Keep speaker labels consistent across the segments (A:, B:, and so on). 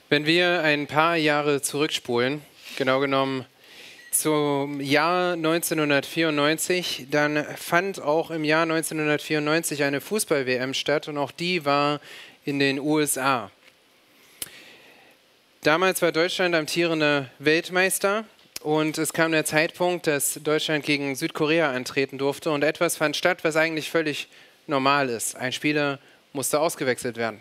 A: Wenn wir ein paar Jahre zurückspulen, genau genommen zum Jahr 1994, dann fand auch im Jahr 1994 eine Fußball-WM statt und auch die war in den USA. Damals war Deutschland amtierender Weltmeister und es kam der Zeitpunkt, dass Deutschland gegen Südkorea antreten durfte und etwas fand statt, was eigentlich völlig normal ist. Ein Spieler musste ausgewechselt werden.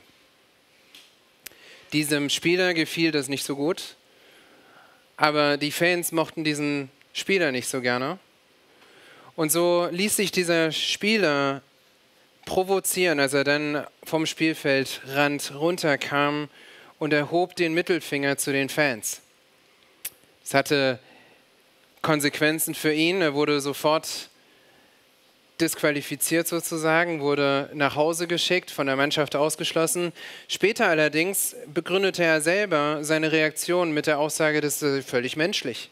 A: Diesem Spieler gefiel das nicht so gut, aber die Fans mochten diesen Spieler nicht so gerne. Und so ließ sich dieser Spieler provozieren, als er dann vom Spielfeldrand runterkam und erhob den Mittelfinger zu den Fans. Das hatte Konsequenzen für ihn. Er wurde sofort disqualifiziert sozusagen, wurde nach Hause geschickt, von der Mannschaft ausgeschlossen. Später allerdings begründete er selber seine Reaktion mit der Aussage, das ist völlig menschlich.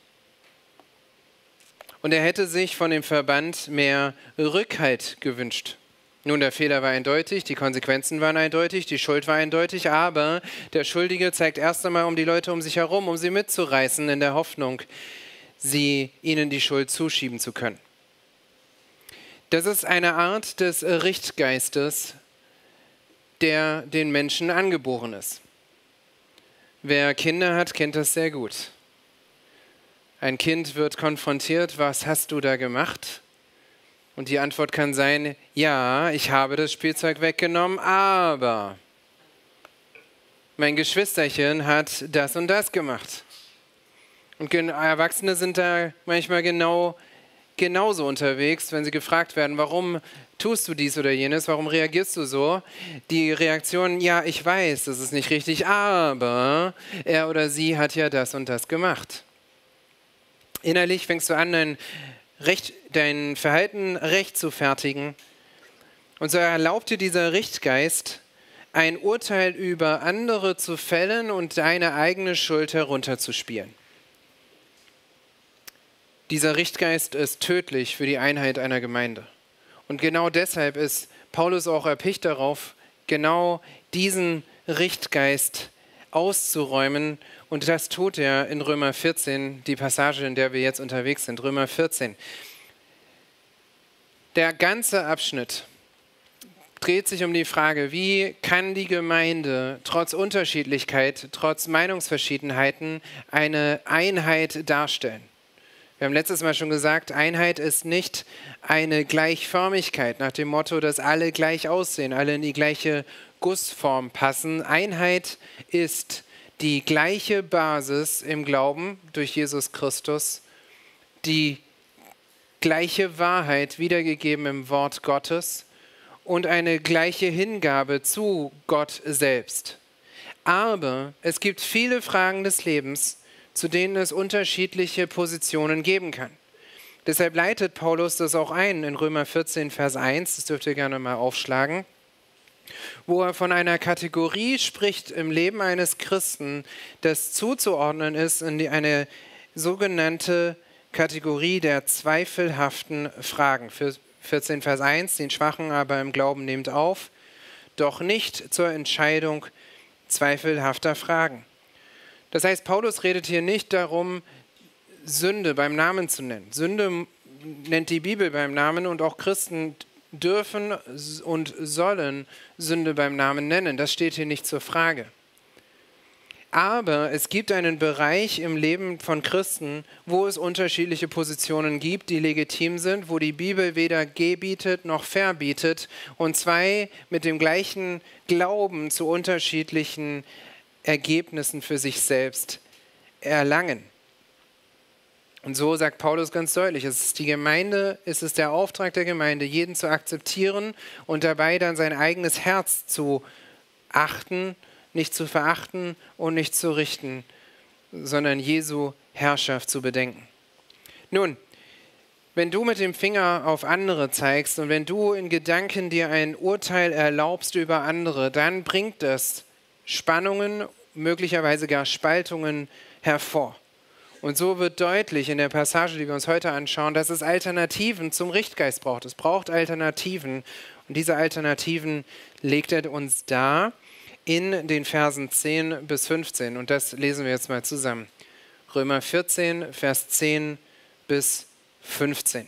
A: Und er hätte sich von dem Verband mehr Rückhalt gewünscht. Nun, der Fehler war eindeutig, die Konsequenzen waren eindeutig, die Schuld war eindeutig, aber der Schuldige zeigt erst einmal um die Leute um sich herum, um sie mitzureißen, in der Hoffnung, ihnen die Schuld zuschieben zu können. Das ist eine Art des Richtgeistes, der den Menschen angeboren ist. Wer Kinder hat, kennt das sehr gut. Ein Kind wird konfrontiert, was hast du da gemacht? Und die Antwort kann sein, ja, ich habe das Spielzeug weggenommen, aber mein Geschwisterchen hat das und das gemacht. Und Erwachsene sind da manchmal genauso unterwegs, wenn sie gefragt werden, warum tust du dies oder jenes, warum reagierst du so? Die Reaktion, ja, ich weiß, das ist nicht richtig, aber er oder sie hat ja das und das gemacht. Innerlich fängst du an, dein Verhalten rechtfertigen und so erlaubt dir dieser Richtgeist, ein Urteil über andere zu fällen und deine eigene Schuld herunterzuspielen. Dieser Richtgeist ist tödlich für die Einheit einer Gemeinde. Und genau deshalb ist Paulus auch erpicht darauf, genau diesen Richtgeist auszuräumen. Und das tut er in Römer 14, die Passage, in der wir jetzt unterwegs sind, Römer 14. Der ganze Abschnitt dreht sich um die Frage, wie kann die Gemeinde trotz Unterschiedlichkeit, trotz Meinungsverschiedenheiten eine Einheit darstellen. Wir haben letztes Mal schon gesagt, Einheit ist nicht eine Gleichförmigkeit nach dem Motto, dass alle gleich aussehen, alle in die gleiche Gussform passen. Einheit ist die gleiche Basis im Glauben durch Jesus Christus, die gleiche Wahrheit wiedergegeben im Wort Gottes und eine gleiche Hingabe zu Gott selbst. Aber es gibt viele Fragen des Lebens, zu denen es unterschiedliche Positionen geben kann. Deshalb leitet Paulus das auch ein in Römer 14, Vers 1, das dürft ihr gerne mal aufschlagen, wo er von einer Kategorie spricht im Leben eines Christen, das zuzuordnen ist in eine sogenannte Kategorie der zweifelhaften Fragen. Für 14, Vers 1, den Schwachen aber im Glauben nehmt auf, doch nicht zur Entscheidung zweifelhafter Fragen. Das heißt, Paulus redet hier nicht darum, Sünde beim Namen zu nennen. Sünde nennt die Bibel beim Namen und auch Christen dürfen und sollen Sünde beim Namen nennen. Das steht hier nicht zur Frage. Aber es gibt einen Bereich im Leben von Christen, wo es unterschiedliche Positionen gibt, die legitim sind, wo die Bibel weder gebietet noch verbietet und zwei mit dem gleichen Glauben zu unterschiedlichen Ergebnissen für sich selbst erlangen. Und so sagt Paulus ganz deutlich, es ist die Gemeinde, es ist der Auftrag der Gemeinde, jeden zu akzeptieren und dabei dann sein eigenes Herz zu achten, nicht zu verachten und nicht zu richten, sondern Jesu Herrschaft zu bedenken. Nun, wenn du mit dem Finger auf andere zeigst und wenn du in Gedanken dir ein Urteil erlaubst über andere, dann bringt das Spannungen, möglicherweise gar Spaltungen hervor. Und so wird deutlich in der Passage, die wir uns heute anschauen, dass es Alternativen zum Richtgeist braucht. Es braucht Alternativen. Und diese Alternativen legt er uns dar, in den Versen 10 bis 15. Und das lesen wir jetzt mal zusammen. Römer 14, Vers 10 bis 15.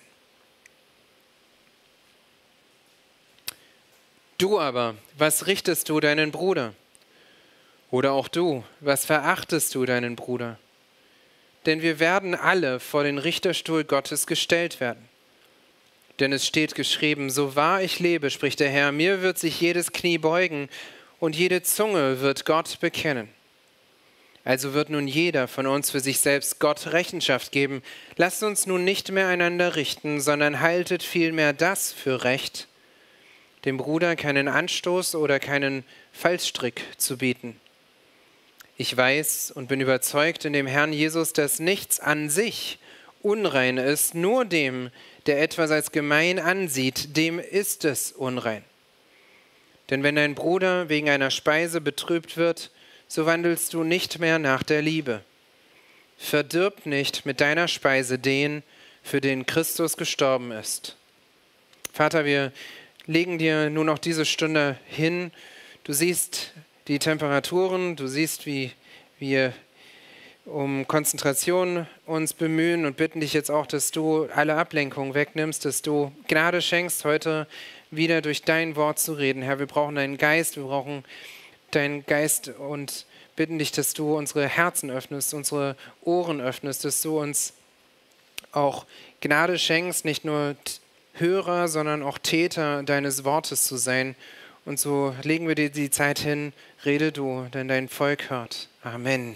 A: Du aber, was richtest du deinen Bruder? Oder auch du, was verachtest du deinen Bruder? Denn wir werden alle vor den Richterstuhl Gottes gestellt werden. Denn es steht geschrieben, so wahr ich lebe, spricht der Herr, mir wird sich jedes Knie beugen und jede Zunge wird Gott bekennen. Also wird nun jeder von uns für sich selbst Gott Rechenschaft geben. Lasst uns nun nicht mehr einander richten, sondern haltet vielmehr das für recht, dem Bruder keinen Anstoß oder keinen Fallstrick zu bieten. Ich weiß und bin überzeugt in dem Herrn Jesus, dass nichts an sich unrein ist, nur dem, der etwas als gemein ansieht, dem ist es unrein. Denn wenn dein Bruder wegen einer Speise betrübt wird, so wandelst du nicht mehr nach der Liebe. Verdirb nicht mit deiner Speise den, für den Christus gestorben ist. Vater, wir legen dir nun noch diese Stunde hin. Du siehst die Temperaturen, du siehst, wie wir um Konzentration uns bemühen und bitten dich jetzt auch, dass du alle Ablenkungen wegnimmst, dass du Gnade schenkst, heute wieder durch dein Wort zu reden. Herr, wir brauchen deinen Geist, wir brauchen deinen Geist und bitten dich, dass du unsere Herzen öffnest, unsere Ohren öffnest, dass du uns auch Gnade schenkst, nicht nur Hörer, sondern auch Täter deines Wortes zu sein. Und so legen wir dir die Zeit hin, rede du, denn dein Volk hört. Amen.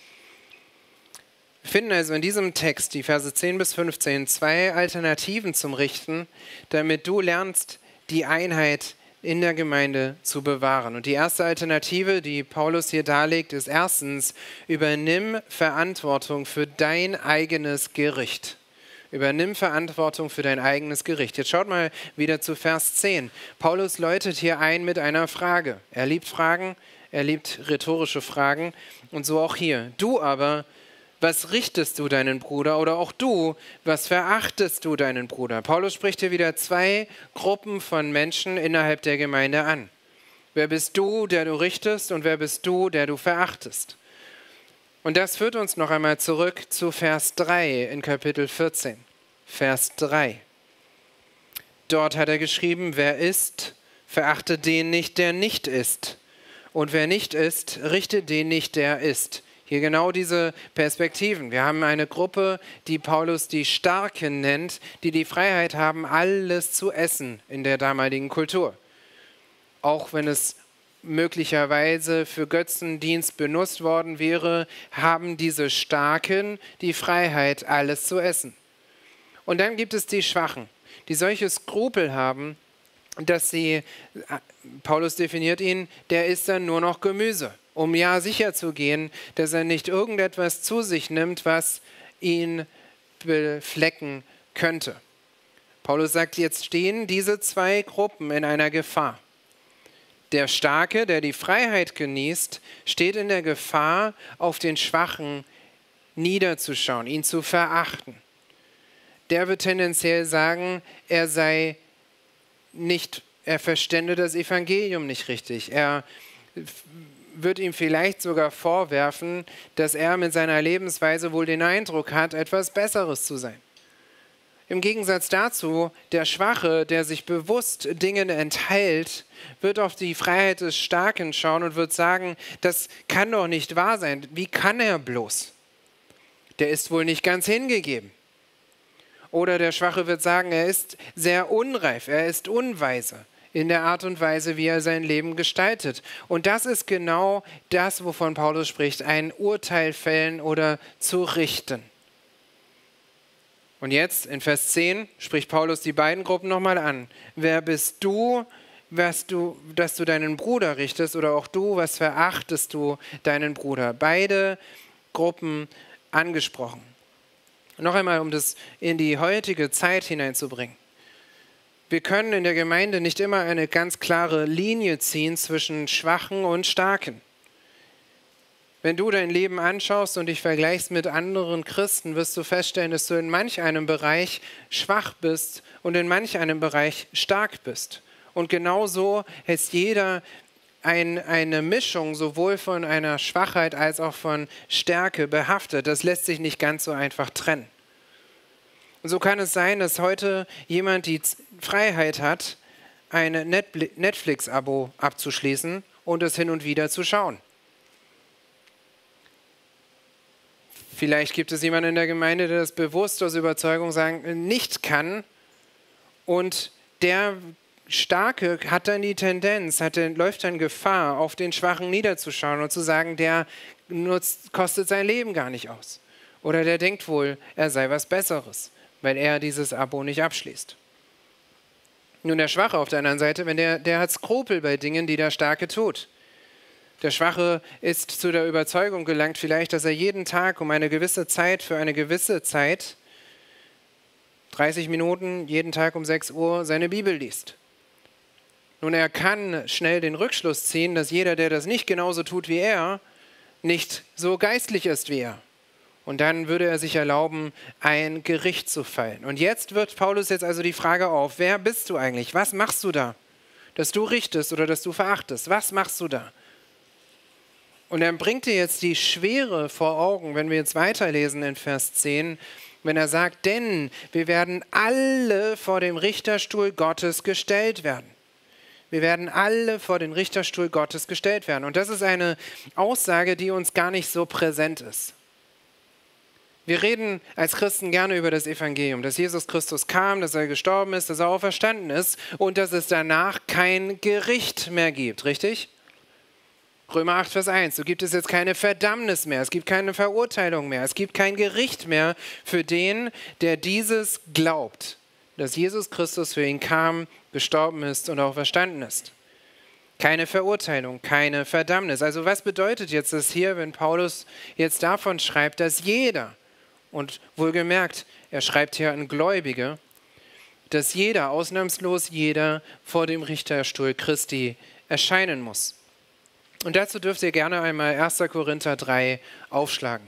A: Wir finden also in diesem Text, die Verse 10 bis 15, zwei Alternativen zum Richten, damit du lernst, die Einheit in der Gemeinde zu bewahren. Und die erste Alternative, die Paulus hier darlegt, ist erstens, übernimm Verantwortung für dein eigenes Gericht. Übernimm Verantwortung für dein eigenes Gericht. Jetzt schaut mal wieder zu Vers 10. Paulus läutet hier ein mit einer Frage. Er liebt Fragen, er liebt rhetorische Fragen und so auch hier. Du aber, was richtest du deinen Bruder? Oder auch du, was verachtest du deinen Bruder? Paulus spricht hier wieder zwei Gruppen von Menschen innerhalb der Gemeinde an. Wer bist du, der du richtest, und wer bist du, der du verachtest? Und das führt uns noch einmal zurück zu Vers 3 in Kapitel 14. Vers 3. Dort hat er geschrieben, wer isst, verachte den nicht, der nicht isst. Und wer nicht isst, richte den nicht, der isst. Hier genau diese Perspektiven. Wir haben eine Gruppe, die Paulus die Starken nennt, die die Freiheit haben, alles zu essen in der damaligen Kultur. Auch wenn es möglicherweise für Götzendienst benutzt worden wäre, haben diese Starken die Freiheit, alles zu essen. Und dann gibt es die Schwachen, die solche Skrupel haben, dass sie, Paulus definiert ihn, der isst dann nur noch Gemüse, um ja sicher zu gehen, dass er nicht irgendetwas zu sich nimmt, was ihn beflecken könnte. Paulus sagt, jetzt stehen diese zwei Gruppen in einer Gefahr. Der Starke, der die Freiheit genießt, steht in der Gefahr, auf den Schwachen niederzuschauen, ihn zu verachten. Der wird tendenziell sagen, er verstände das Evangelium nicht richtig. Er wird ihm vielleicht sogar vorwerfen, dass er mit seiner Lebensweise wohl den Eindruck hat, etwas Besseres zu sein. Im Gegensatz dazu, der Schwache, der sich bewusst Dingen enthält, wird auf die Freiheit des Starken schauen und wird sagen, das kann doch nicht wahr sein. Wie kann er bloß? Der ist wohl nicht ganz hingegeben. Oder der Schwache wird sagen, er ist sehr unreif, er ist unweise in der Art und Weise, wie er sein Leben gestaltet. Und das ist genau das, wovon Paulus spricht, ein Urteil fällen oder zu richten. Und jetzt in Vers 10 spricht Paulus die beiden Gruppen nochmal an. Wer bist du, dass du deinen Bruder richtest, oder auch du, was verachtest du deinen Bruder? Beide Gruppen angesprochen. Noch einmal, um das in die heutige Zeit hineinzubringen. Wir können in der Gemeinde nicht immer eine ganz klare Linie ziehen zwischen Schwachen und Starken. Wenn du dein Leben anschaust und dich vergleichst mit anderen Christen, wirst du feststellen, dass du in manch einem Bereich schwach bist und in manch einem Bereich stark bist. Und genauso ist jeder eine Mischung sowohl von einer Schwachheit als auch von Stärke behaftet. Das lässt sich nicht ganz so einfach trennen. Und so kann es sein, dass heute jemand die Freiheit hat, ein Netflix-Abo abzuschließen und es hin und wieder zu schauen. Vielleicht gibt es jemanden in der Gemeinde, der das bewusst aus Überzeugung sagen nicht kann. Und der Starke hat dann die Tendenz, läuft dann Gefahr, auf den Schwachen niederzuschauen und zu sagen, der kostet sein Leben gar nicht aus. Oder der denkt wohl, er sei was Besseres, weil er dieses Abo nicht abschließt. Nun, der Schwache auf der anderen Seite, der hat Skrupel bei Dingen, die der Starke tut. Der Schwache ist zu der Überzeugung gelangt vielleicht, dass er jeden Tag um eine gewisse Zeit, für eine gewisse Zeit, 30 Minuten, jeden Tag um 6 Uhr seine Bibel liest. Nun, er kann schnell den Rückschluss ziehen, dass jeder, der das nicht genauso tut wie er, nicht so geistlich ist wie er. Und dann würde er sich erlauben, ein Gericht zu fallen. Und jetzt wirft Paulus also die Frage auf, wer bist du eigentlich? Was machst du da? Dass du richtest oder dass du verachtest? Was machst du da? Und er bringt dir jetzt die Schwere vor Augen, wenn wir jetzt weiterlesen in Vers 10, wenn er sagt, denn wir werden alle vor dem Richterstuhl Gottes gestellt werden. Wir werden alle vor den Richterstuhl Gottes gestellt werden. Und das ist eine Aussage, die uns gar nicht so präsent ist. Wir reden als Christen gerne über das Evangelium, dass Jesus Christus kam, dass er gestorben ist, dass er auferstanden ist und dass es danach kein Gericht mehr gibt, richtig? Römer 8, Vers 1, so gibt es jetzt keine Verdammnis mehr, es gibt keine Verurteilung mehr, es gibt kein Gericht mehr für den, der dieses glaubt, dass Jesus Christus für ihn kam, gestorben ist und auferstanden ist. Keine Verurteilung, keine Verdammnis. Also was bedeutet jetzt das hier, wenn Paulus jetzt davon schreibt, dass jeder, und wohlgemerkt, er schreibt hier an Gläubige, dass jeder, ausnahmslos jeder, vor dem Richterstuhl Christi erscheinen muss. Und dazu dürft ihr gerne einmal 1. Korinther 3 aufschlagen.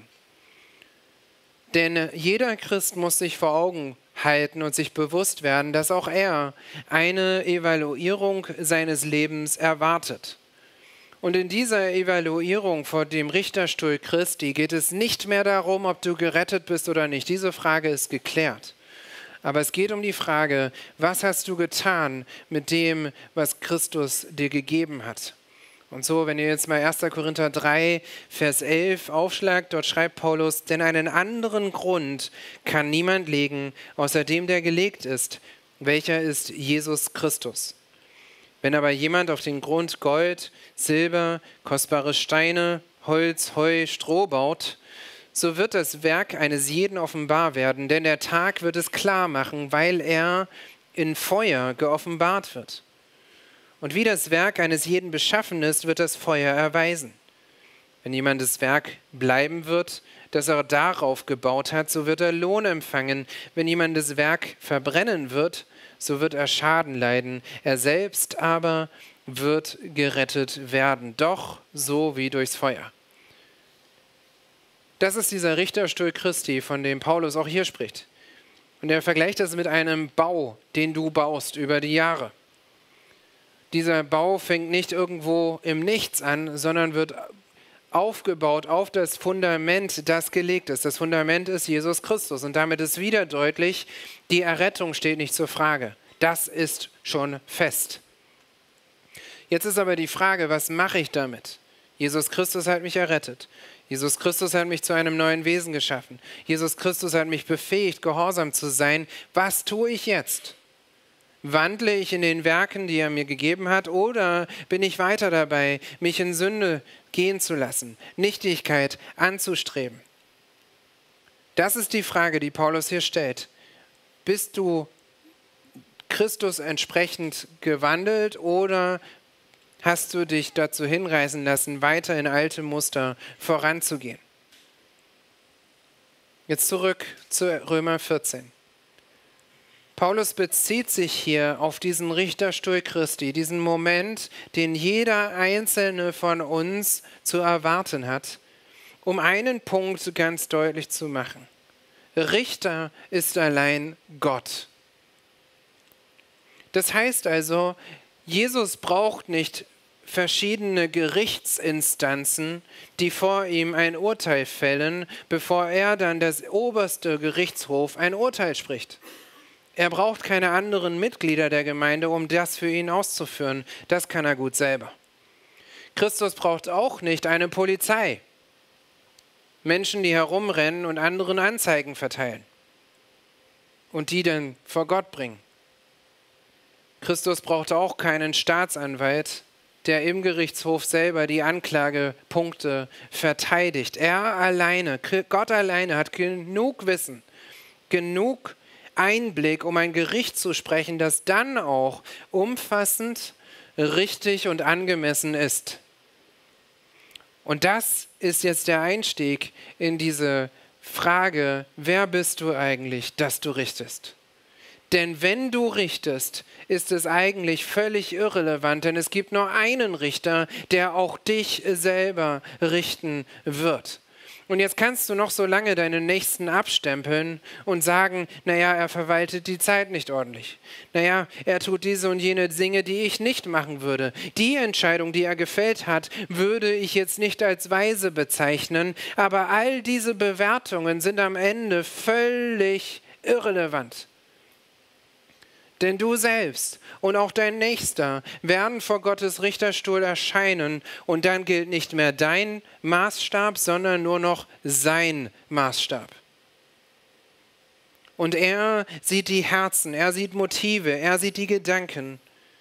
A: Denn jeder Christ muss sich vor Augen halten und sich bewusst werden, dass auch er eine Evaluierung seines Lebens erwartet. Und in dieser Evaluierung vor dem Richterstuhl Christi geht es nicht mehr darum, ob du gerettet bist oder nicht. Diese Frage ist geklärt. Aber es geht um die Frage, was hast du getan mit dem, was Christus dir gegeben hat? Und so, wenn ihr jetzt mal 1. Korinther 3, Vers 11 aufschlagt, dort schreibt Paulus, denn einen anderen Grund kann niemand legen, außer dem, der gelegt ist, welcher ist Jesus Christus. Wenn aber jemand auf den Grund Gold, Silber, kostbare Steine, Holz, Heu, Stroh baut, so wird das Werk eines jeden offenbar werden, denn der Tag wird es klar machen, weil er in Feuer geoffenbart wird. Und wie das Werk eines jeden beschaffen ist, wird das Feuer erweisen. Wenn jemandes Werk bleiben wird, das er darauf gebaut hat, so wird er Lohn empfangen. Wenn jemandes Werk verbrennen wird, so wird er Schaden leiden. Er selbst aber wird gerettet werden, doch so wie durchs Feuer. Das ist dieser Richterstuhl Christi, von dem Paulus auch hier spricht. Und er vergleicht das mit einem Bau, den du baust über die Jahre. Dieser Bau fängt nicht irgendwo im Nichts an, sondern wird aufgebaut auf das Fundament, das gelegt ist. Das Fundament ist Jesus Christus. Und damit ist wieder deutlich, die Errettung steht nicht zur Frage. Das ist schon fest. Jetzt ist aber die Frage, was mache ich damit? Jesus Christus hat mich errettet. Jesus Christus hat mich zu einem neuen Wesen geschaffen. Jesus Christus hat mich befähigt, gehorsam zu sein. Was tue ich jetzt? Wandle ich in den Werken, die er mir gegeben hat, oder bin ich weiter dabei, mich in Sünde gehen zu lassen, Nichtigkeit anzustreben? Das ist die Frage, die Paulus hier stellt. Bist du Christus entsprechend gewandelt oder hast du dich dazu hinreißen lassen, weiter in alte Muster voranzugehen? Jetzt zurück zu Römer 14. Paulus bezieht sich hier auf diesen Richterstuhl Christi, diesen Moment, den jeder Einzelne von uns zu erwarten hat, um einen Punkt ganz deutlich zu machen. Richter ist allein Gott. Das heißt also, Jesus braucht nicht verschiedene Gerichtsinstanzen, die vor ihm ein Urteil fällen, bevor er dann das oberste Gerichtshof ein Urteil spricht. Er braucht keine anderen Mitglieder der Gemeinde, um das für ihn auszuführen. Das kann er gut selber. Christus braucht auch nicht eine Polizei. Menschen, die herumrennen und anderen Anzeigen verteilen und die dann vor Gott bringen. Christus braucht auch keinen Staatsanwalt, der im Gerichtshof selber die Anklagepunkte verteidigt. Er alleine, Gott alleine hat genug Wissen, genug Einblick, um ein Gericht zu sprechen, das dann auch umfassend, richtig und angemessen ist. Und das ist jetzt der Einstieg in diese Frage, wer bist du eigentlich, dass du richtest? Denn wenn du richtest, ist es eigentlich völlig irrelevant, denn es gibt nur einen Richter, der auch dich selber richten wird. Und jetzt kannst du noch so lange deinen Nächsten abstempeln und sagen, naja, er verwaltet die Zeit nicht ordentlich. Naja, er tut diese und jene Dinge, die ich nicht machen würde. Die Entscheidung, die er gefällt hat, würde ich jetzt nicht als weise bezeichnen, aber all diese Bewertungen sind am Ende völlig irrelevant. Denn du selbst und auch dein Nächster werden vor Gottes Richterstuhl erscheinen und dann gilt nicht mehr dein Maßstab, sondern nur noch sein Maßstab. Und er sieht die Herzen, er sieht Motive, er sieht die Gedanken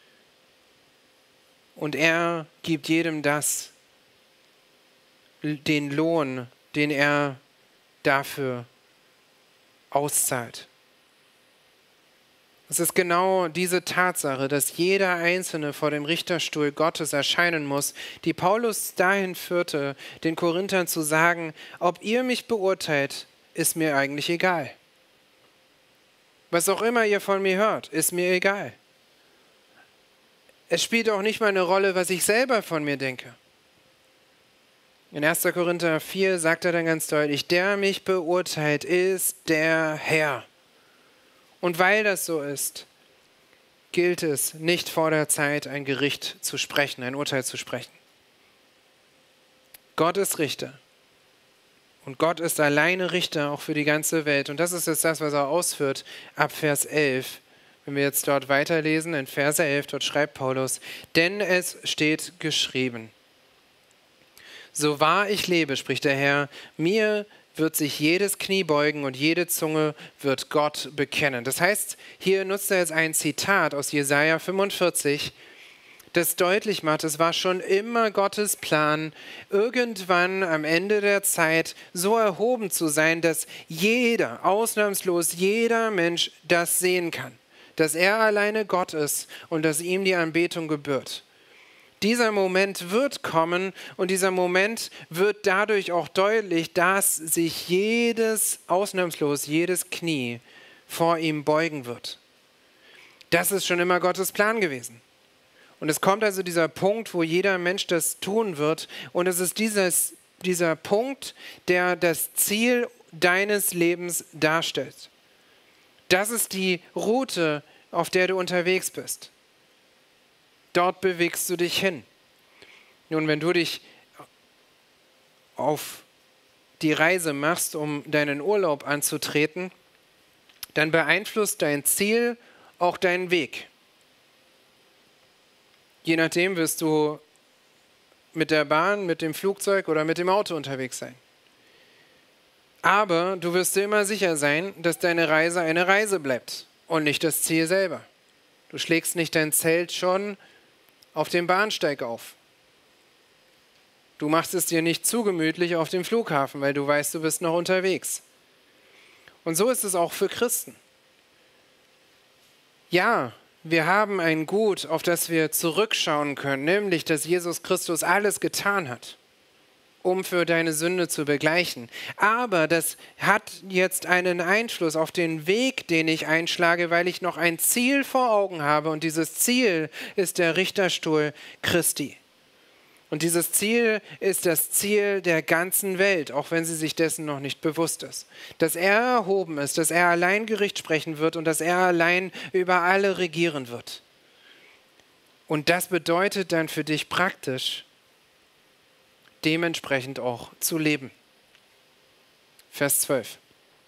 A: und er gibt jedem den Lohn, den er dafür auszahlt. Es ist genau diese Tatsache, dass jeder Einzelne vor dem Richterstuhl Gottes erscheinen muss, die Paulus dahin führte, den Korinthern zu sagen, ob ihr mich beurteilt, ist mir eigentlich egal. Was auch immer ihr von mir hört, ist mir egal. Es spielt auch nicht mal eine Rolle, was ich selber von mir denke. In 1. Korinther 4 sagt er dann ganz deutlich, der mich beurteilt, ist der Herr. Und weil das so ist, gilt es nicht vor der Zeit, ein Gericht zu sprechen, ein Urteil zu sprechen. Gott ist Richter. Und Gott ist alleine Richter auch für die ganze Welt. Und das ist jetzt das, was er ausführt ab Vers 11. Wenn wir jetzt dort weiterlesen, in Verse 11, dort schreibt Paulus, denn es steht geschrieben, so wahr ich lebe, spricht der Herr, mir wird sich jedes Knie beugen und jede Zunge wird Gott bekennen. Das heißt, hier nutzt er jetzt ein Zitat aus Jesaja 45, das deutlich macht, es war schon immer Gottes Plan, irgendwann am Ende der Zeit so erhoben zu sein, dass jeder, ausnahmslos jeder Mensch das sehen kann, dass er alleine Gott ist und dass ihm die Anbetung gebührt. Dieser Moment wird kommen und dieser Moment wird dadurch auch deutlich, dass sich ausnahmslos jedes Knie vor ihm beugen wird. Das ist schon immer Gottes Plan gewesen. Und es kommt also dieser Punkt, wo jeder Mensch das tun wird. Und es ist dieser Punkt, der das Ziel deines Lebens darstellt. Das ist die Route, auf der du unterwegs bist. Dort bewegst du dich hin. Nun, wenn du dich auf die Reise machst, um deinen Urlaub anzutreten, dann beeinflusst dein Ziel auch deinen Weg. Je nachdem wirst du mit der Bahn, mit dem Flugzeug oder mit dem Auto unterwegs sein. Aber du wirst dir immer sicher sein, dass deine Reise eine Reise bleibt und nicht das Ziel selber. Du schlägst nicht dein Zelt schon auf dem Bahnsteig auf. Du machst es dir nicht zu gemütlich auf dem Flughafen, weil du weißt, du bist noch unterwegs. Und so ist es auch für Christen. Ja, wir haben ein Gut, auf das wir zurückschauen können, nämlich, dass Jesus Christus alles getan hat, um für deine Sünde zu begleichen. Aber das hat jetzt einen Einfluss auf den Weg, den ich einschlage, weil ich noch ein Ziel vor Augen habe. Und dieses Ziel ist der Richterstuhl Christi. Und dieses Ziel ist das Ziel der ganzen Welt, auch wenn sie sich dessen noch nicht bewusst ist. Dass er erhoben ist, dass er allein Gericht sprechen wird und dass er allein über alle regieren wird. Und das bedeutet dann für dich praktisch, dementsprechend auch zu leben. Vers 12.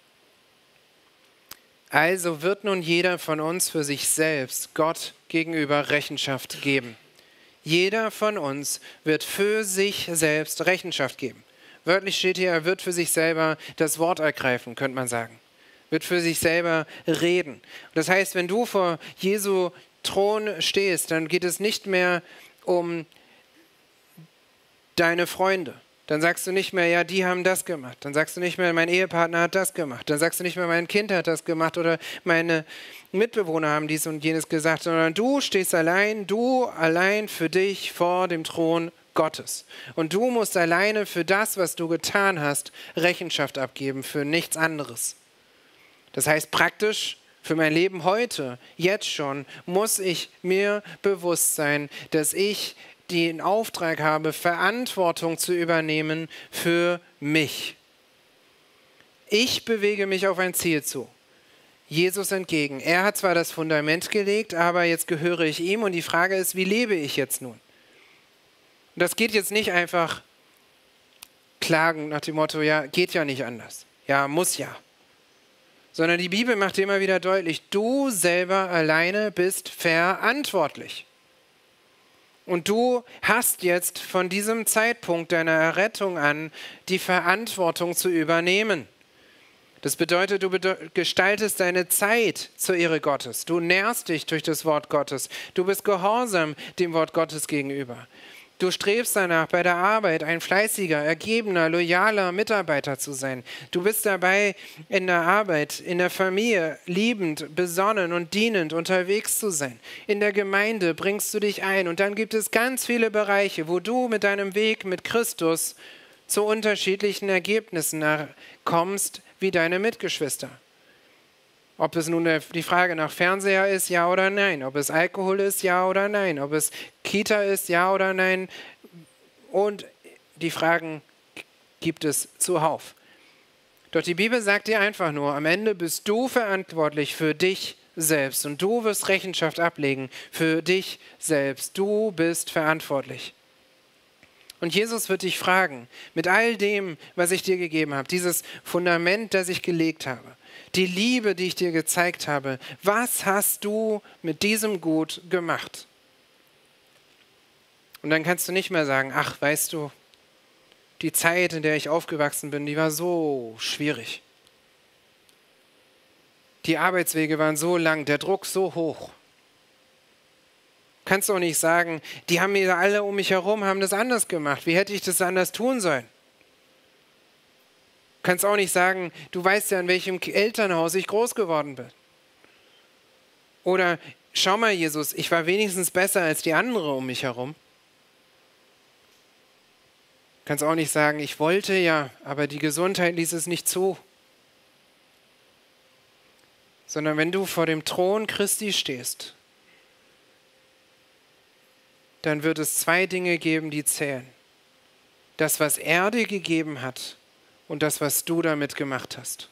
A: Also wird nun jeder von uns für sich selbst Gott gegenüber Rechenschaft geben. Jeder von uns wird für sich selbst Rechenschaft geben. Wörtlich steht hier, er wird für sich selber das Wort ergreifen, könnte man sagen. Wird für sich selber reden. Das heißt, wenn du vor Jesu Thron stehst, dann geht es nicht mehr um deine Freunde. Dann sagst du nicht mehr, ja, die haben das gemacht. Dann sagst du nicht mehr, mein Ehepartner hat das gemacht. Dann sagst du nicht mehr, mein Kind hat das gemacht oder meine Mitbewohner haben dies und jenes gesagt, sondern du stehst allein, du allein für dich vor dem Thron Gottes. Und du musst alleine für das, was du getan hast, Rechenschaft abgeben, für nichts anderes. Das heißt praktisch, für mein Leben heute, jetzt schon, muss ich mir bewusst sein, dass ich den Auftrag habe, Verantwortung zu übernehmen für mich. Ich bewege mich auf ein Ziel zu. Jesus entgegen. Er hat zwar das Fundament gelegt, aber jetzt gehöre ich ihm und die Frage ist, wie lebe ich jetzt nun? Und das geht jetzt nicht einfach klagen nach dem Motto, ja, geht ja nicht anders. Ja, muss ja. Sondern die Bibel macht dir immer wieder deutlich, du selber alleine bist verantwortlich. Und du hast jetzt von diesem Zeitpunkt deiner Errettung an die Verantwortung zu übernehmen. Das bedeutet, du gestaltest deine Zeit zur Ehre Gottes. Du nährst dich durch das Wort Gottes. Du bist gehorsam dem Wort Gottes gegenüber. Du strebst danach, bei der Arbeit ein fleißiger, ergebener, loyaler Mitarbeiter zu sein. Du bist dabei, in der Arbeit, in der Familie, liebend, besonnen und dienend unterwegs zu sein. In der Gemeinde bringst du dich ein. Und dann gibt es ganz viele Bereiche, wo du mit deinem Weg mit Christus zu unterschiedlichen Ergebnissen kommst, wie deine Mitgeschwister. Ob es nun die Frage nach Fernseher ist, ja oder nein. Ob es Alkohol ist, ja oder nein. Ob es Kita ist, ja oder nein. Und die Fragen gibt es zuhauf. Doch die Bibel sagt dir einfach nur, am Ende bist du verantwortlich für dich selbst. Und du wirst Rechenschaft ablegen für dich selbst. Du bist verantwortlich. Und Jesus wird dich fragen, mit all dem, was ich dir gegeben habe, dieses Fundament, das ich gelegt habe, die Liebe, die ich dir gezeigt habe, was hast du mit diesem Gut gemacht? Und dann kannst du nicht mehr sagen, ach, weißt du, die Zeit, in der ich aufgewachsen bin, die war so schwierig. Die Arbeitswege waren so lang, der Druck so hoch. Kannst du auch nicht sagen, die haben mir alle um mich herum, haben das anders gemacht. Wie hätte ich das anders tun sollen? Kannst auch nicht sagen, du weißt ja, in welchem Elternhaus ich groß geworden bin. Oder, schau mal, Jesus, ich war wenigstens besser als die anderen um mich herum. Kannst auch nicht sagen, ich wollte ja, aber die Gesundheit ließ es nicht zu. Sondern wenn du vor dem Thron Christi stehst, dann wird es zwei Dinge geben, die zählen. Das, was er dir gegeben hat und das, was du damit gemacht hast.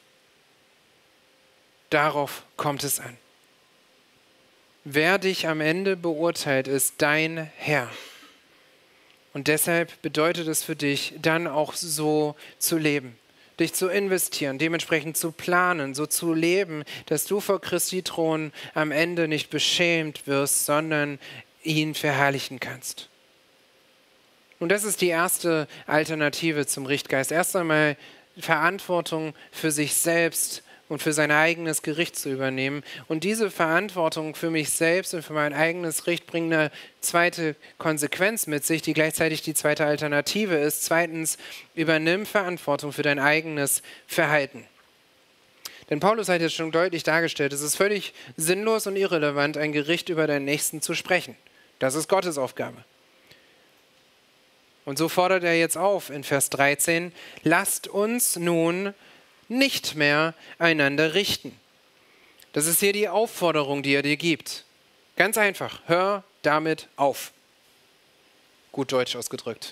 A: Darauf kommt es an. Wer dich am Ende beurteilt, ist dein Herr. Und deshalb bedeutet es für dich, dann auch so zu leben, dich zu investieren, dementsprechend zu planen, so zu leben, dass du vor Christi Thron am Ende nicht beschämt wirst, sondern ihn verherrlichen kannst. Und das ist die erste Alternative zum Richtgeist. Erst einmal Verantwortung für sich selbst und für sein eigenes Gericht zu übernehmen. Und diese Verantwortung für mich selbst und für mein eigenes Gericht bringt eine zweite Konsequenz mit sich, die gleichzeitig die zweite Alternative ist. Zweitens, übernimm Verantwortung für dein eigenes Verhalten. Denn Paulus hat jetzt schon deutlich dargestellt, es ist völlig sinnlos und irrelevant, ein Gericht über deinen Nächsten zu sprechen. Das ist Gottes Aufgabe. Und so fordert er jetzt auf in Vers 13, lasst uns nun nicht mehr einander richten. Das ist hier die Aufforderung, die er dir gibt. Ganz einfach, hör damit auf. Gut deutsch ausgedrückt.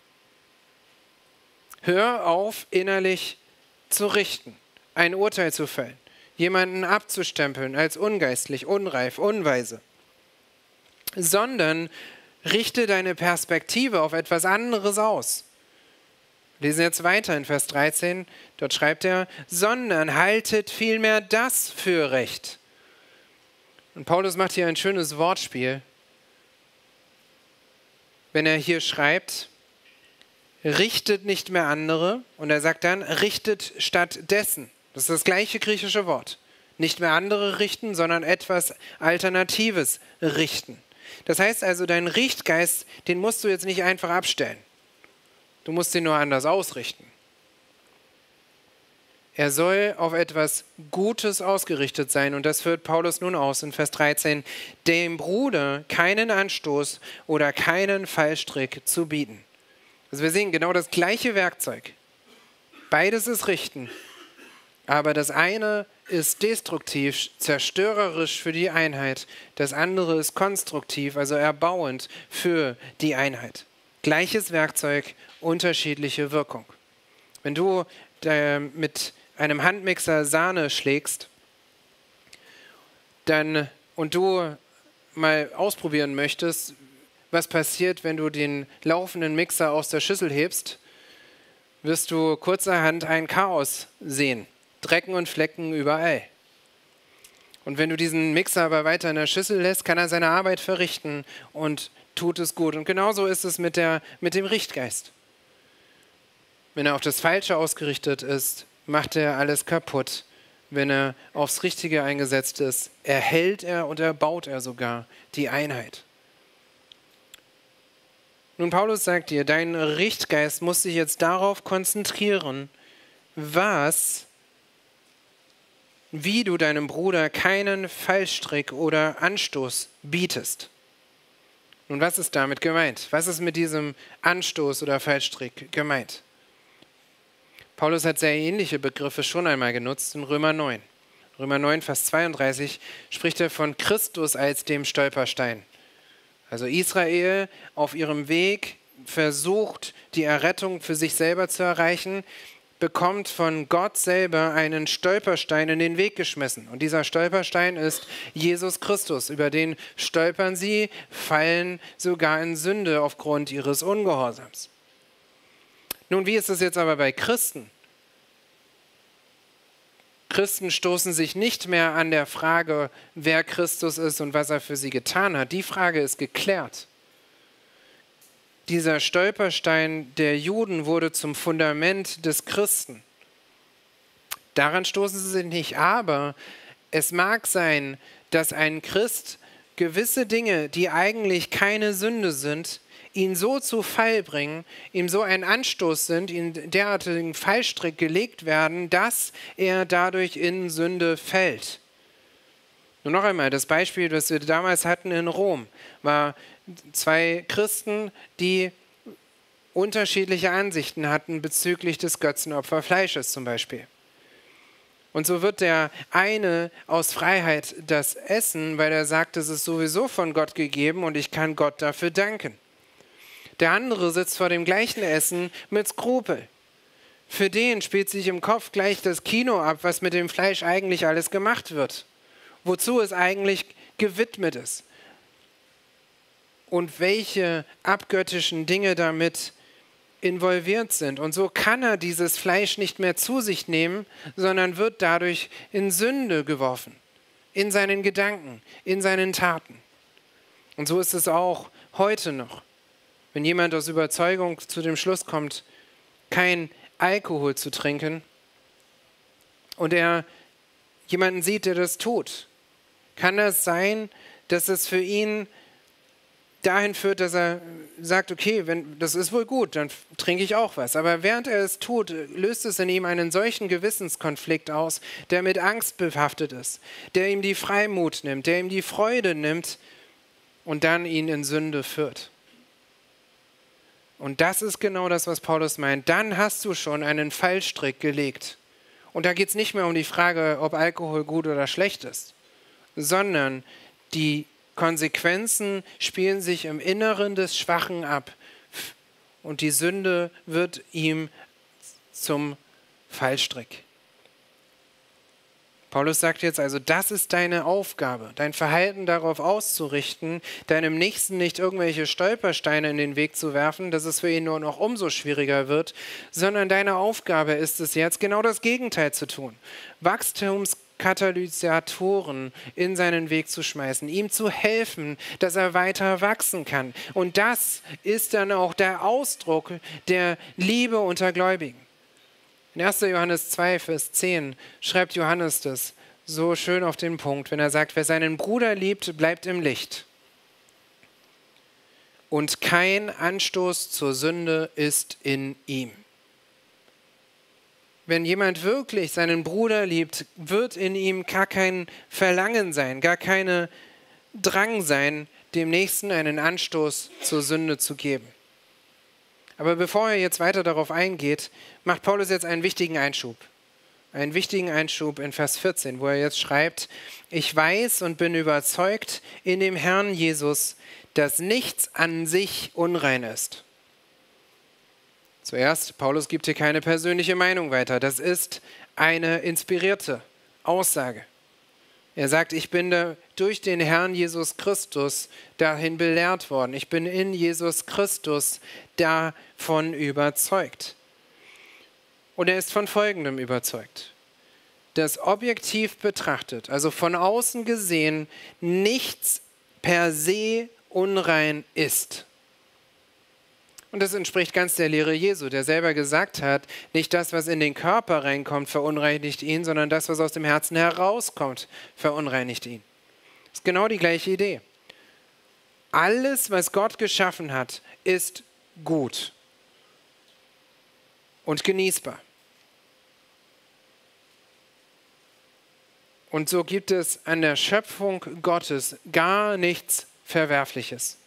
A: Hör auf, innerlich zu richten, ein Urteil zu fällen, jemanden abzustempeln als ungeistlich, unreif, unweise. sondern richte deine Perspektive auf etwas anderes aus. Wir lesen jetzt weiter in Vers 13, dort schreibt er, sondern haltet vielmehr das für recht. Und Paulus macht hier ein schönes Wortspiel, wenn er hier schreibt, richtet nicht mehr andere, und er sagt dann, richtet stattdessen. Das ist das gleiche griechische Wort. Nicht mehr andere richten, sondern etwas Alternatives richten. Das heißt also, deinen Richtgeist, den musst du jetzt nicht einfach abstellen. Du musst ihn nur anders ausrichten. Er soll auf etwas Gutes ausgerichtet sein, und das führt Paulus nun aus in Vers 13, dem Bruder keinen Anstoß oder keinen Fallstrick zu bieten. Also wir sehen genau das gleiche Werkzeug. Beides ist Richten, aber das eine ist destruktiv, zerstörerisch für die Einheit. Das andere ist konstruktiv, also erbauend für die Einheit. Gleiches Werkzeug, unterschiedliche Wirkung. Wenn du mit einem Handmixer Sahne schlägst und du mal ausprobieren möchtest, was passiert, wenn du den laufenden Mixer aus der Schüssel hebst, wirst du kurzerhand ein Chaos sehen. Drecken und Flecken überall. Und wenn du diesen Mixer aber weiter in der Schüssel lässt, kann er seine Arbeit verrichten und tut es gut. Und genauso ist es mit dem Richtgeist. Wenn er auf das Falsche ausgerichtet ist, macht er alles kaputt. Wenn er aufs Richtige eingesetzt ist, erhält er und erbaut er sogar die Einheit. Nun, Paulus sagt dir, dein Richtgeist muss sich jetzt darauf konzentrieren, wie du deinem Bruder keinen Fallstrick oder Anstoß bietest. Nun, was ist damit gemeint? Was ist mit diesem Anstoß oder Fallstrick gemeint? Paulus hat sehr ähnliche Begriffe schon einmal genutzt in Römer 9. Römer 9, Vers 32 spricht er von Christus als dem Stolperstein. Also Israel auf ihrem Weg versucht, die Errettung für sich selber zu erreichen, bekommt von Gott selber einen Stolperstein in den Weg geschmissen. Und dieser Stolperstein ist Jesus Christus. Über den stolpern sie, fallen sogar in Sünde aufgrund ihres Ungehorsams. Nun, wie ist es jetzt aber bei Christen? Christen stoßen sich nicht mehr an der Frage, wer Christus ist und was er für sie getan hat. Die Frage ist geklärt. Dieser Stolperstein der Juden wurde zum Fundament des Christen. Daran stoßen sie sich nicht, aber es mag sein, dass ein Christ gewisse Dinge, die eigentlich keine Sünde sind, ihn so zu Fall bringen, ihm so ein Anstoß sind, ihm derartigen Fallstrick gelegt werden, dass er dadurch in Sünde fällt. Nur noch einmal, das Beispiel, das wir damals hatten in Rom, war zwei Christen, die unterschiedliche Ansichten hatten bezüglich des Götzenopferfleisches zum Beispiel. Und so wird der eine aus Freiheit das essen, weil er sagt, es ist sowieso von Gott gegeben und ich kann Gott dafür danken. Der andere sitzt vor dem gleichen Essen mit Skrupel. Für den spielt sich im Kopf gleich das Kino ab, was mit dem Fleisch eigentlich alles gemacht wird. Wozu es eigentlich gewidmet ist. Und welche abgöttischen Dinge damit involviert sind. Und so kann er dieses Fleisch nicht mehr zu sich nehmen, sondern wird dadurch in Sünde geworfen. In seinen Gedanken, in seinen Taten. Und so ist es auch heute noch. Wenn jemand aus Überzeugung zu dem Schluss kommt, kein Alkohol zu trinken, und er jemanden sieht, der das tut, kann das sein, dass es für ihn dahin führt, dass er sagt, okay, das ist wohl gut, dann trinke ich auch was. Aber während er es tut, löst es in ihm einen solchen Gewissenskonflikt aus, der mit Angst behaftet ist, der ihm die Freimut nimmt, der ihm die Freude nimmt und dann ihn in Sünde führt. Und das ist genau das, was Paulus meint. Dann hast du schon einen Fallstrick gelegt. Und da geht es nicht mehr um die Frage, ob Alkohol gut oder schlecht ist, sondern die Konsequenzen spielen sich im Inneren des Schwachen ab. Und die Sünde wird ihm zum Fallstrick. Paulus sagt jetzt also, das ist deine Aufgabe, dein Verhalten darauf auszurichten, deinem Nächsten nicht irgendwelche Stolpersteine in den Weg zu werfen, dass es für ihn nur noch umso schwieriger wird, sondern deine Aufgabe ist es jetzt, genau das Gegenteil zu tun. Wachstumskatalysatoren in seinen Weg zu schmeißen, ihm zu helfen, dass er weiter wachsen kann. Und das ist dann auch der Ausdruck der Liebe unter Gläubigen. In 1. Johannes 2, Vers 10 schreibt Johannes das so schön auf den Punkt, wenn er sagt, wer seinen Bruder liebt, bleibt im Licht. Und kein Anstoß zur Sünde ist in ihm. Wenn jemand wirklich seinen Bruder liebt, wird in ihm gar kein Verlangen sein, gar keine Drang sein, dem Nächsten einen Anstoß zur Sünde zu geben. Aber bevor er jetzt weiter darauf eingeht, macht Paulus jetzt einen wichtigen Einschub. Einen wichtigen Einschub in Vers 14, wo er jetzt schreibt, ich weiß und bin überzeugt in dem Herrn Jesus, dass nichts an sich unrein ist. Zuerst, Paulus gibt hier keine persönliche Meinung weiter. Das ist eine inspirierte Aussage. Er sagt, ich bin durch den Herrn Jesus Christus dahin belehrt worden. Ich bin in Jesus Christus davon überzeugt. Und er ist von Folgendem überzeugt. Dass objektiv betrachtet, also von außen gesehen, nichts per se unrein ist. Und das entspricht ganz der Lehre Jesu, der selber gesagt hat, nicht das, was in den Körper reinkommt, verunreinigt ihn, sondern das, was aus dem Herzen herauskommt, verunreinigt ihn. Das ist genau die gleiche Idee. Alles, was Gott geschaffen hat, ist gut und genießbar. Und so gibt es an der Schöpfung Gottes gar nichts Verwerfliches.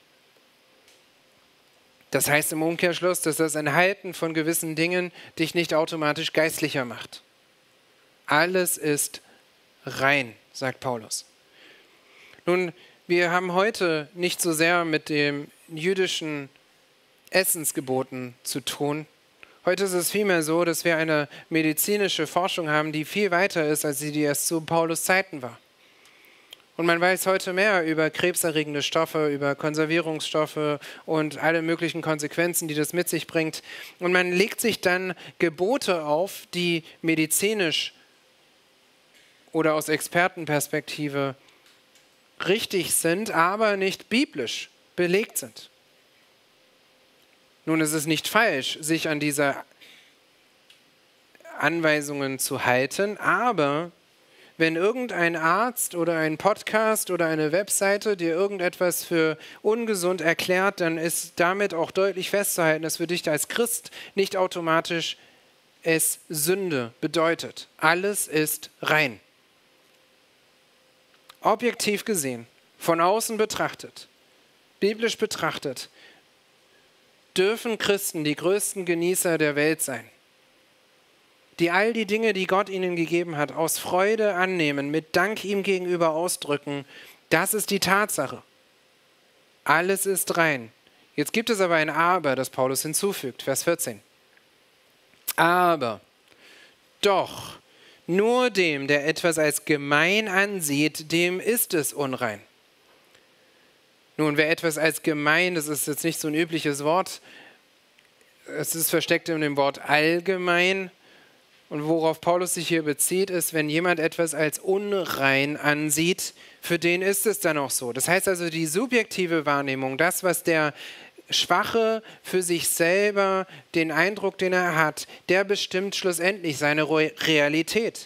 A: Das heißt im Umkehrschluss, dass das Enthalten von gewissen Dingen dich nicht automatisch geistlicher macht. Alles ist rein, sagt Paulus. Nun, wir haben heute nicht so sehr mit den jüdischen Essensgeboten zu tun. Heute ist es vielmehr so, dass wir eine medizinische Forschung haben, die viel weiter ist, als die erst zu Paulus Zeiten war. Und man weiß heute mehr über krebserregende Stoffe, über Konservierungsstoffe und alle möglichen Konsequenzen, die das mit sich bringt. Und man legt sich dann Gebote auf, die medizinisch oder aus Expertenperspektive richtig sind, aber nicht biblisch belegt sind. Nun ist es nicht falsch, sich an diese Anweisungen zu halten, aber wenn irgendein Arzt oder ein Podcast oder eine Webseite dir irgendetwas für ungesund erklärt, dann ist damit auch deutlich festzuhalten, dass für dich als Christ nicht automatisch es Sünde bedeutet. Alles ist rein. Objektiv gesehen, von außen betrachtet, biblisch betrachtet, dürfen Christen die größten Genießer der Welt sein, die all die Dinge, die Gott ihnen gegeben hat, aus Freude annehmen, mit Dank ihm gegenüber ausdrücken. Das ist die Tatsache. Alles ist rein. Jetzt gibt es aber ein Aber, das Paulus hinzufügt, Vers 14. Aber doch, nur dem, der etwas als gemein ansieht, dem ist es unrein. Nun, wer etwas als gemein, das ist jetzt nicht so ein übliches Wort, es ist versteckt in dem Wort allgemein. Und worauf Paulus sich hier bezieht, ist, wenn jemand etwas als unrein ansieht, für den ist es dann auch so. Das heißt also, die subjektive Wahrnehmung, das, was der Schwache für sich selber, den Eindruck, den er hat, der bestimmt schlussendlich seine Realität.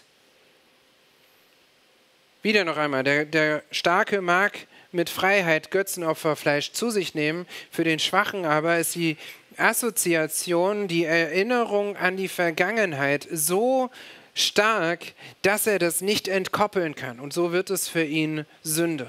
A: Wieder noch einmal, der Starke mag mit Freiheit Götzenopferfleisch zu sich nehmen, für den Schwachen aber ist die Assoziation, die Erinnerung an die Vergangenheit so stark, dass er das nicht entkoppeln kann. Und so wird es für ihn Sünde.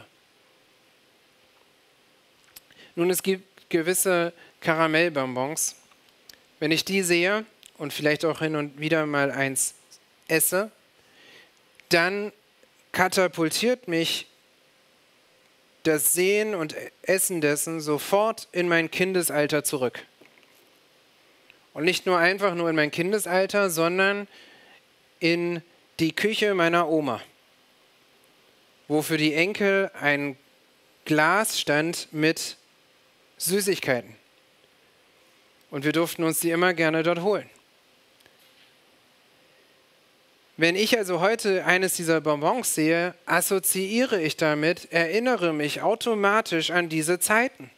A: Nun, es gibt gewisse Karamellbonbons. Wenn ich die sehe und vielleicht auch hin und wieder mal eins esse, dann katapultiert mich das Sehen und Essen dessen sofort in mein Kindesalter zurück. Und nicht nur einfach nur in mein Kindesalter, sondern in die Küche meiner Oma, wo für die Enkel ein Glas stand mit Süßigkeiten. Und wir durften uns die immer gerne dort holen. Wenn ich also heute eines dieser Bonbons sehe, assoziiere ich damit, erinnere mich automatisch an diese Zeiten.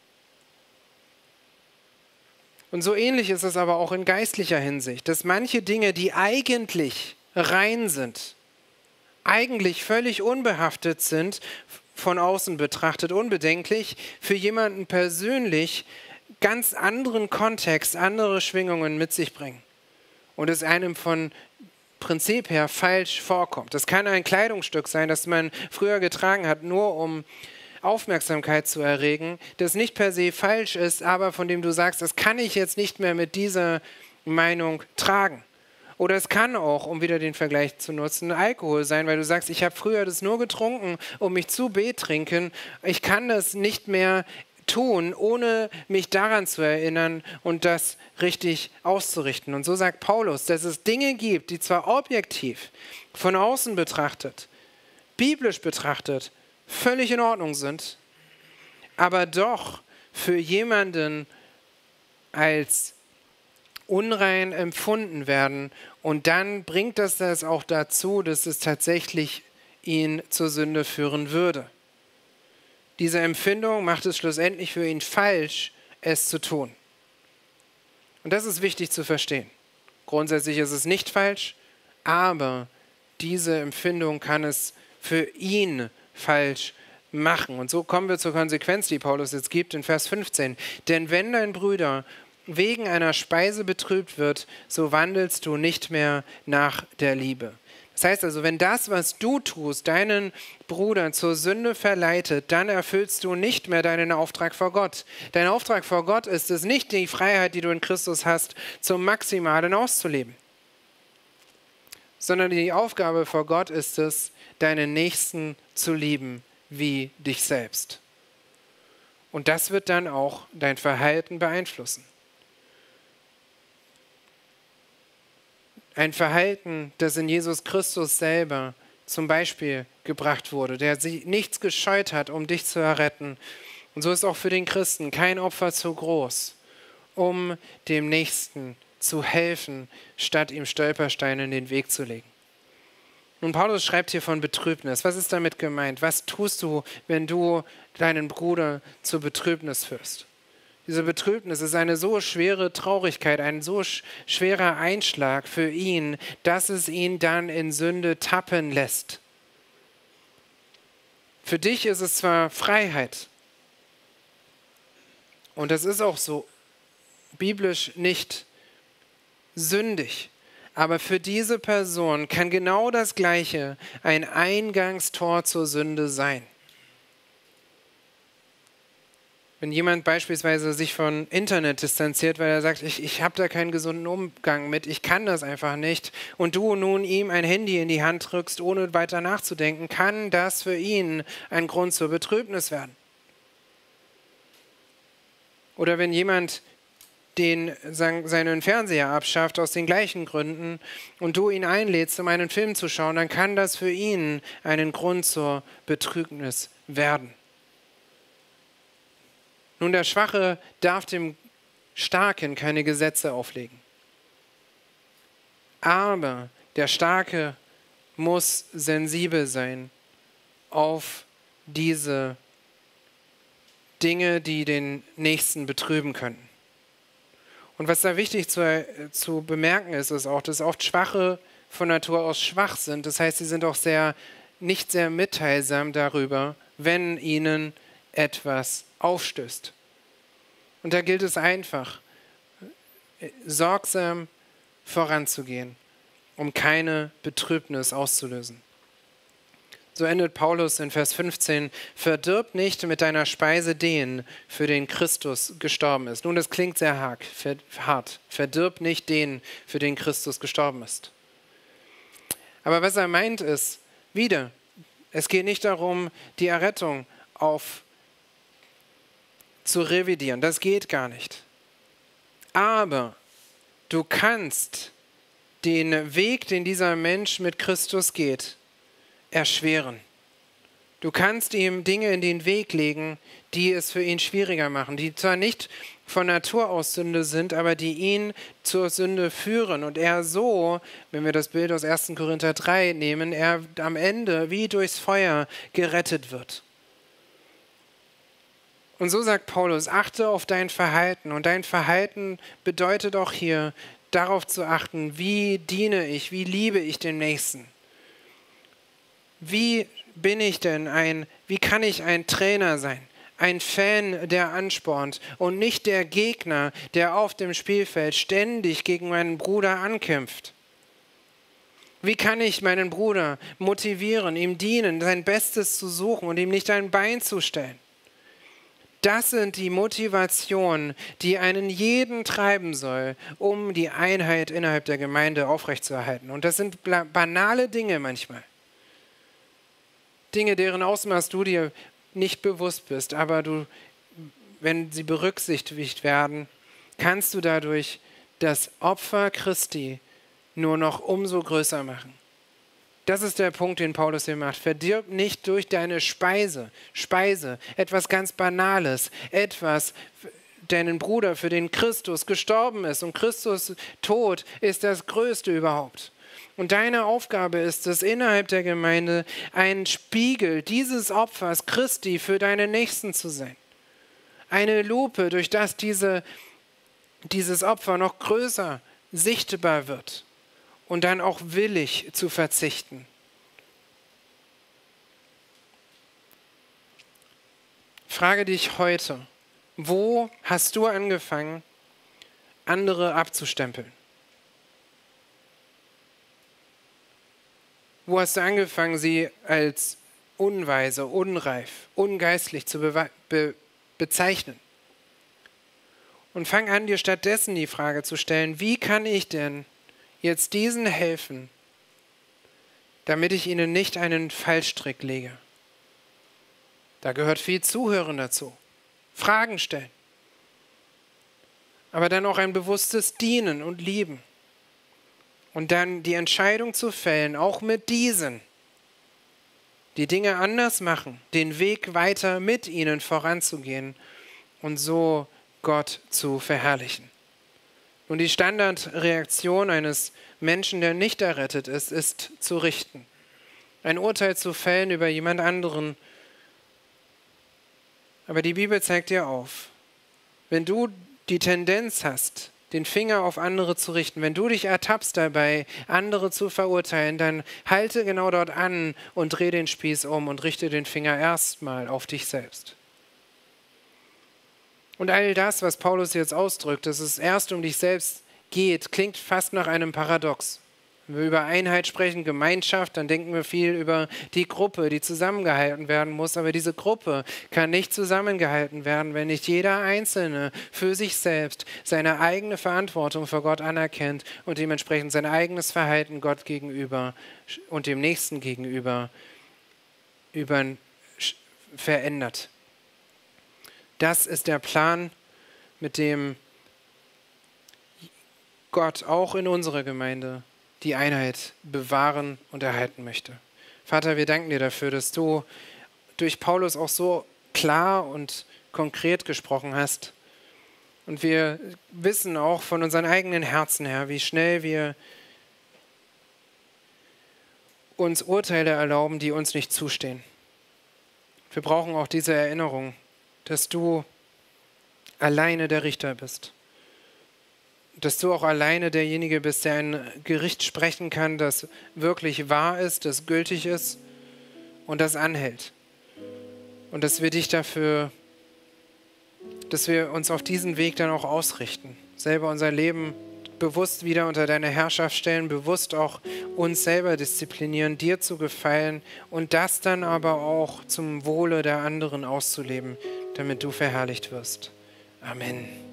A: Und so ähnlich ist es aber auch in geistlicher Hinsicht, dass manche Dinge, die eigentlich rein sind, eigentlich völlig unbehaftet sind, von außen betrachtet unbedenklich, für jemanden persönlich ganz anderen Kontext, andere Schwingungen mit sich bringen. Und es einem von Prinzip her falsch vorkommt. Das kann ein Kleidungsstück sein, das man früher getragen hat, nur um Aufmerksamkeit zu erregen, das nicht per se falsch ist, aber von dem du sagst, das kann ich jetzt nicht mehr mit dieser Meinung tragen. Oder es kann auch, um wieder den Vergleich zu nutzen, Alkohol sein, weil du sagst, ich habe früher das nur getrunken, um mich zu betrinken. Ich kann das nicht mehr tun, ohne mich daran zu erinnern und das richtig auszurichten. Und so sagt Paulus, dass es Dinge gibt, die zwar objektiv von außen betrachtet, biblisch betrachtet, völlig in Ordnung sind, aber doch für jemanden als unrein empfunden werden. Und dann bringt das auch dazu, dass es tatsächlich ihn zur Sünde führen würde. Diese Empfindung macht es schlussendlich für ihn falsch, es zu tun. Und das ist wichtig zu verstehen. Grundsätzlich ist es nicht falsch, aber diese Empfindung kann es für ihn falsch machen. Und so kommen wir zur Konsequenz, die Paulus jetzt gibt in Vers 15. Denn wenn dein Bruder wegen einer Speise betrübt wird, so wandelst du nicht mehr nach der Liebe. Das heißt also, wenn das, was du tust, deinen Bruder zur Sünde verleitet, dann erfüllst du nicht mehr deinen Auftrag vor Gott. Dein Auftrag vor Gott ist es nicht, die Freiheit, die du in Christus hast, zum Maximalen auszuleben, sondern die Aufgabe vor Gott ist es, deinen Nächsten zu lieben wie dich selbst. Und das wird dann auch dein Verhalten beeinflussen. Ein Verhalten, das in Jesus Christus selber zum Beispiel gebracht wurde, der nichts gescheut hat, um dich zu erretten. Und so ist auch für den Christen kein Opfer zu groß, um dem Nächsten zu helfen, statt ihm Stolpersteine in den Weg zu legen. Nun, Paulus schreibt hier von Betrübnis. Was ist damit gemeint? Was tust du, wenn du deinen Bruder zur Betrübnis führst? Diese Betrübnis ist eine so schwere Traurigkeit, ein so schwerer Einschlag für ihn, dass es ihn dann in Sünde tappen lässt. Für dich ist es zwar Freiheit, und das ist auch so biblisch nicht sündig, aber für diese Person kann genau das Gleiche ein Eingangstor zur Sünde sein. Wenn jemand beispielsweise sich von Internet distanziert, weil er sagt, ich habe da keinen gesunden Umgang mit, ich kann das einfach nicht, und du nun ihm ein Handy in die Hand drückst, ohne weiter nachzudenken, kann das für ihn ein Grund zur Betrübnis werden. Oder wenn jemand seinen Fernseher abschafft aus den gleichen Gründen und du ihn einlädst, um einen Film zu schauen, dann kann das für ihn einen Grund zur Betrübnis werden. Nun, der Schwache darf dem Starken keine Gesetze auflegen. Aber der Starke muss sensibel sein auf diese Dinge, die den Nächsten betrüben können. Und was da wichtig zu bemerken ist, ist auch, dass oft Schwache von Natur aus schwach sind. Das heißt, sie sind auch nicht sehr mitteilsam darüber, wenn ihnen etwas aufstößt. Und da gilt es einfach, sorgsam voranzugehen, um keine Betrübnis auszulösen. So endet Paulus in Vers 15, verdirb nicht mit deiner Speise den, für den Christus gestorben ist. Nun, das klingt sehr hart. Verdirb nicht den, für den Christus gestorben ist. Aber was er meint ist, es geht nicht darum, die Errettung zu revidieren. Das geht gar nicht. Aber du kannst den Weg, den dieser Mensch mit Christus geht, erschweren. Du kannst ihm Dinge in den Weg legen, die es für ihn schwieriger machen, die zwar nicht von Natur aus Sünde sind, aber die ihn zur Sünde führen. Und er so, wenn wir das Bild aus 1. Korinther 3 nehmen, er am Ende wie durchs Feuer gerettet wird. Und so sagt Paulus, achte auf dein Verhalten. Und dein Verhalten bedeutet auch hier, darauf zu achten, wie diene ich, wie liebe ich den Nächsten. Wie kann ich ein Trainer sein? Ein Fan, der anspornt und nicht der Gegner, der auf dem Spielfeld ständig gegen meinen Bruder ankämpft. Wie kann ich meinen Bruder motivieren, ihm dienen, sein Bestes zu suchen und ihm nicht ein Bein zu stellen? Das sind die Motivationen, die einen jeden treiben soll, um die Einheit innerhalb der Gemeinde aufrechtzuerhalten. Und das sind banale Dinge manchmal. Dinge, deren Ausmaß du dir nicht bewusst bist, aber wenn sie berücksichtigt werden, kannst du dadurch das Opfer Christi nur noch umso größer machen. Das ist der Punkt, den Paulus hier macht. Verdirb nicht durch deine Speise, etwas ganz Banales, deinen Bruder, für den Christus gestorben ist. Und Christus Tod ist das Größte überhaupt. Und deine Aufgabe ist es, innerhalb der Gemeinde ein Spiegel dieses Opfers Christi für deine Nächsten zu sein. Eine Lupe, durch das dieses Opfer noch größer sichtbar wird und dann auch willig zu verzichten. Frage dich heute, wo hast du angefangen, andere abzustempeln? Wo hast du angefangen, sie als unweise, unreif, ungeistlich zu bezeichnen? Und fang an, dir stattdessen die Frage zu stellen, wie kann ich denn jetzt diesen helfen, damit ich ihnen nicht einen Fallstrick lege? Da gehört viel Zuhören dazu, Fragen stellen, aber dann auch ein bewusstes Dienen und Lieben. Und dann die Entscheidung zu fällen, auch mit diesen, die Dinge anders machen, den Weg weiter mit ihnen voranzugehen und so Gott zu verherrlichen. Und die Standardreaktion eines Menschen, der nicht errettet ist, ist zu richten. Ein Urteil zu fällen über jemand anderen. Aber die Bibel zeigt dir auf, wenn du die Tendenz hast, den Finger auf andere zu richten, wenn du dich ertappst dabei, andere zu verurteilen, dann halte genau dort an und dreh den Spieß um und richte den Finger erstmal auf dich selbst. Und all das, was Paulus jetzt ausdrückt, dass es erst um dich selbst geht, klingt fast nach einem Paradox. Wenn wir über Einheit sprechen, Gemeinschaft, dann denken wir viel über die Gruppe, die zusammengehalten werden muss. Aber diese Gruppe kann nicht zusammengehalten werden, wenn nicht jeder Einzelne für sich selbst seine eigene Verantwortung vor Gott anerkennt und dementsprechend sein eigenes Verhalten Gott gegenüber und dem Nächsten gegenüber verändert. Das ist der Plan, mit dem Gott auch in unserer Gemeinde die Einheit bewahren und erhalten möchte. Vater, wir danken dir dafür, dass du durch Paulus auch so klar und konkret gesprochen hast. Und wir wissen auch von unseren eigenen Herzen her, wie schnell wir uns Urteile erlauben, die uns nicht zustehen. Wir brauchen auch diese Erinnerung, dass du alleine der Richter bist. Dass du auch alleine derjenige bist, der ein Gericht sprechen kann, das wirklich wahr ist, das gültig ist und das anhält. Und dass wir uns auf diesen Weg dann auch ausrichten, selber unser Leben bewusst wieder unter deine Herrschaft stellen, bewusst auch uns selber disziplinieren, dir zu gefallen und das dann aber auch zum Wohle der anderen auszuleben, damit du verherrlicht wirst. Amen.